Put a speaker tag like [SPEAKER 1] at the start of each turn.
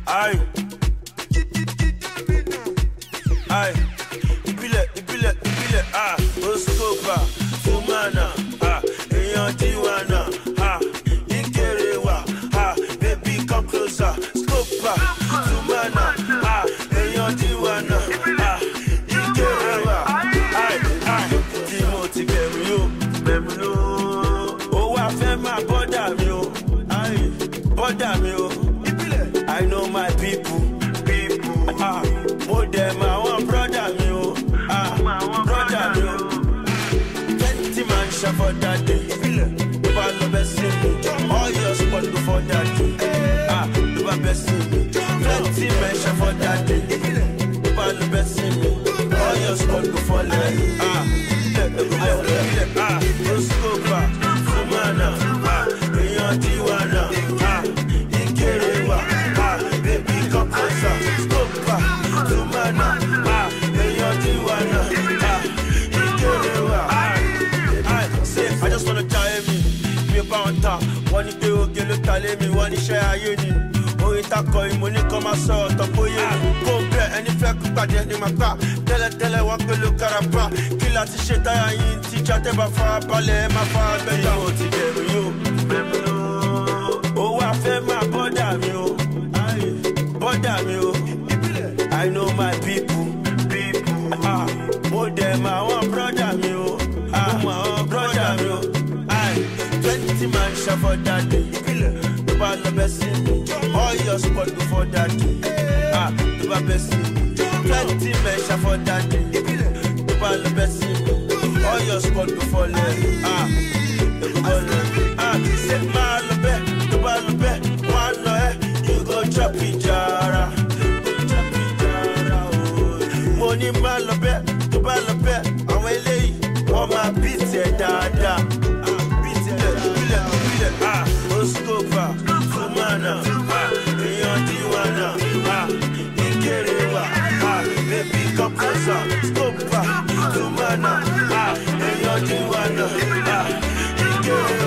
[SPEAKER 1] Aye. Aye. Ibile, ah, Oscopa, Fumana, ah, Eyan Diwana, ah, Ikerewa, ah, baby come closer, Scopa, Fumana, ah, Eyan Diwana, ah, Ikerewa, aye, Timothy Bemulo, oh, I feel my bother me, aye, bother me, I know my people, ah, more them, I want brother me, brother me, 20 man shot for that day, Palo Bessie, all your spot before that day, you are Bessie, 20 men shot for that day, Palo Bessie, all your spot before that, Roscopa, Fumana, Eyan Diwana, Ikerewa, baby come closer, Scopa, Fumana, Eyan Diwana, Ikerewa. I just wanna tell me about that. One day we'll get a tally me, one share a union. Oh, it's a coin, money come a sort of boy. Go play any flag, but then in my car. Tell her, walk a look at a bar. Kill at the shit I ain't teacher, never far, ballet, my father, you. Oh, I feel my bother me, bother me. I know my people, more them, I want brother me, brother me. 20 man shot for that day, the ball of Bessie, all your spot before that day, the ball Bessie, 20 men shot for that day, the ball of Bessie, all your spot before that, the ball say Malabe, the ball of Bet, one you go chop it, money Malabe, the ball of Bet, I'm lay, all my beats, dada. Oscopa, Fumana, Eyan Diwana, Ikerewa, baby come closer, Scopa, Fumana, Eyan Diwana, Ikerewa.